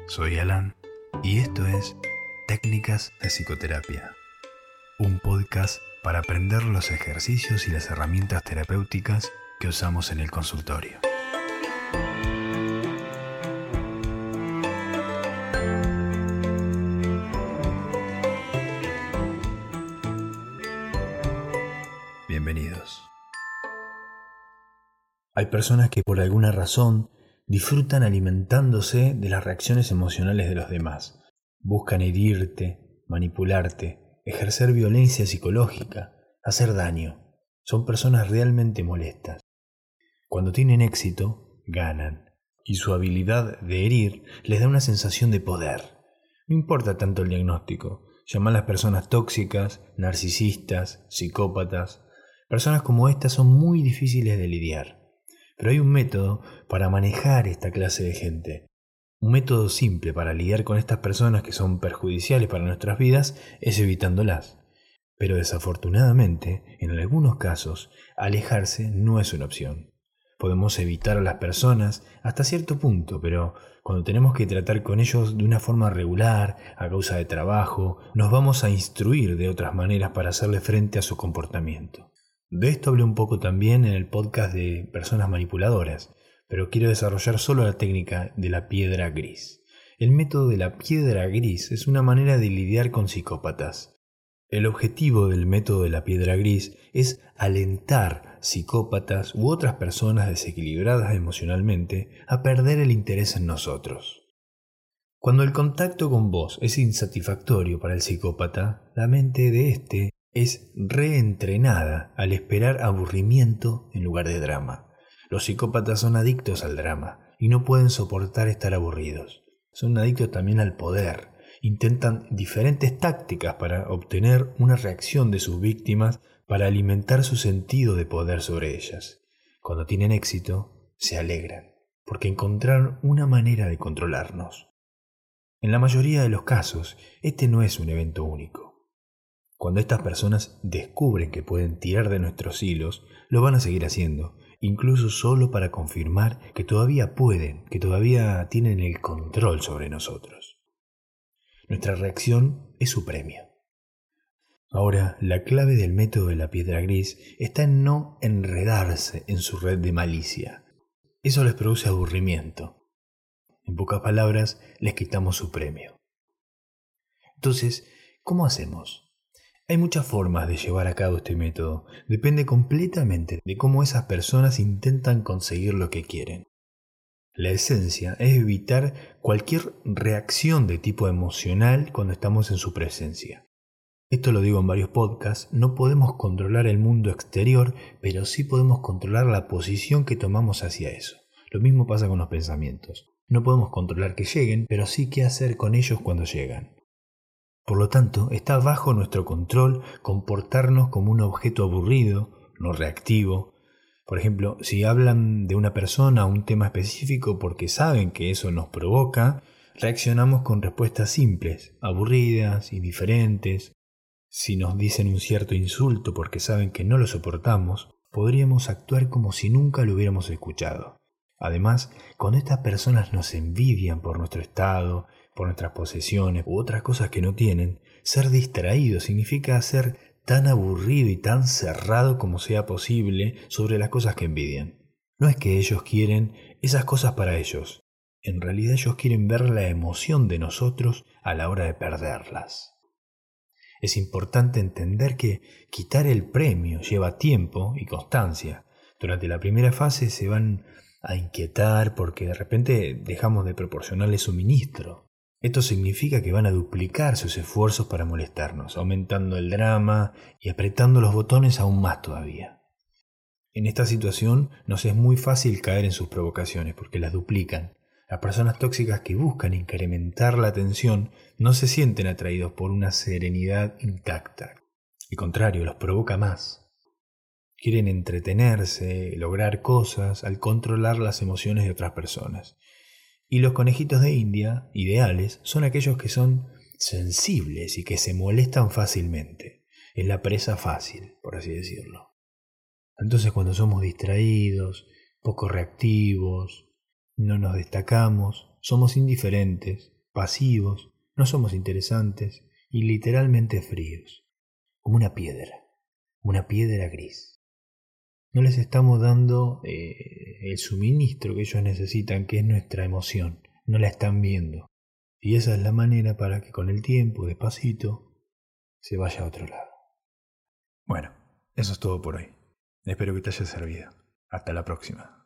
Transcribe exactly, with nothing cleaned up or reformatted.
Soy Alan y esto es Técnicas de Psicoterapia, un podcast para aprender los ejercicios y las herramientas terapéuticas que usamos en el consultorio. Bienvenidos. Hay personas que por alguna razón disfrutan alimentándose de las reacciones emocionales de los demás. Buscan herirte, manipularte, ejercer violencia psicológica, hacer daño. Son personas realmente molestas. Cuando tienen éxito, ganan. Y su habilidad de herir les da una sensación de poder. No importa tanto el diagnóstico. Llaman a las personas tóxicas, narcisistas, psicópatas. Personas como estas son muy difíciles de lidiar. Pero hay un método para manejar esta clase de gente. Un método simple para lidiar con estas personas que son perjudiciales para nuestras vidas es evitándolas. Pero desafortunadamente, en algunos casos, alejarse no es una opción. Podemos evitar a las personas hasta cierto punto, pero cuando tenemos que tratar con ellos de una forma regular, a causa de trabajo, nos vamos a instruir de otras maneras para hacerle frente a su comportamiento. De esto hablé un poco también en el podcast de personas manipuladoras, pero quiero desarrollar solo la técnica de la piedra gris. El método de la piedra gris es una manera de lidiar con psicópatas. El objetivo del método de la piedra gris es alentar psicópatas u otras personas desequilibradas emocionalmente a perder el interés en nosotros. Cuando el contacto con vos es insatisfactorio para el psicópata, la mente de éste es reentrenada al esperar aburrimiento en lugar de drama. Los psicópatas son adictos al drama y no pueden soportar estar aburridos. Son adictos también al poder. Intentan diferentes tácticas para obtener una reacción de sus víctimas para alimentar su sentido de poder sobre ellas. Cuando tienen éxito, se alegran, porque encontraron una manera de controlarnos. En la mayoría de los casos, este no es un evento único. Cuando estas personas descubren que pueden tirar de nuestros hilos, lo van a seguir haciendo, incluso solo para confirmar que todavía pueden, que todavía tienen el control sobre nosotros. Nuestra reacción es su premio. Ahora, la clave del método de la piedra gris está en no enredarse en su red de malicia. Eso les produce aburrimiento. En pocas palabras, les quitamos su premio. Entonces, ¿cómo hacemos? Hay muchas formas de llevar a cabo este método. Depende completamente de cómo esas personas intentan conseguir lo que quieren. La esencia es evitar cualquier reacción de tipo emocional cuando estamos en su presencia. Esto lo digo en varios podcasts. No podemos controlar el mundo exterior, pero sí podemos controlar la posición que tomamos hacia eso. Lo mismo pasa con los pensamientos. No podemos controlar que lleguen, pero sí qué hacer con ellos cuando llegan. Por lo tanto, está bajo nuestro control comportarnos como un objeto aburrido, no reactivo. Por ejemplo, si hablan de una persona o un tema específico porque saben que eso nos provoca, reaccionamos con respuestas simples, aburridas, indiferentes. Si nos dicen un cierto insulto porque saben que no lo soportamos, podríamos actuar como si nunca lo hubiéramos escuchado. Además, cuando estas personas nos envidian por nuestro estado, por nuestras posesiones u otras cosas que no tienen, ser distraído significa ser tan aburrido y tan cerrado como sea posible sobre las cosas que envidian. No es que ellos quieren esas cosas para ellos. En realidad ellos quieren ver la emoción de nosotros a la hora de perderlas. Es importante entender que quitar el premio lleva tiempo y constancia. Durante la primera fase se van a inquietar porque de repente dejamos de proporcionarles suministro. Esto significa que van a duplicar sus esfuerzos para molestarnos, aumentando el drama y apretando los botones aún más todavía. En esta situación nos es muy fácil caer en sus provocaciones porque las duplican. Las personas tóxicas que buscan incrementar la tensión no se sienten atraídos por una serenidad intacta. Al contrario, los provoca más. Quieren entretenerse, lograr cosas al controlar las emociones de otras personas. Y los conejitos de India, ideales, son aquellos que son sensibles y que se molestan fácilmente. Es la presa fácil, por así decirlo. Entonces cuando somos distraídos, poco reactivos, no nos destacamos, somos indiferentes, pasivos, no somos interesantes y literalmente fríos, como una piedra, una piedra gris. No les estamos dando eh, el suministro que ellos necesitan, que es nuestra emoción, no la están viendo. Y esa es la manera para que con el tiempo, despacito, se vaya a otro lado. Bueno, eso es todo por hoy. Espero que te haya servido. Hasta la próxima.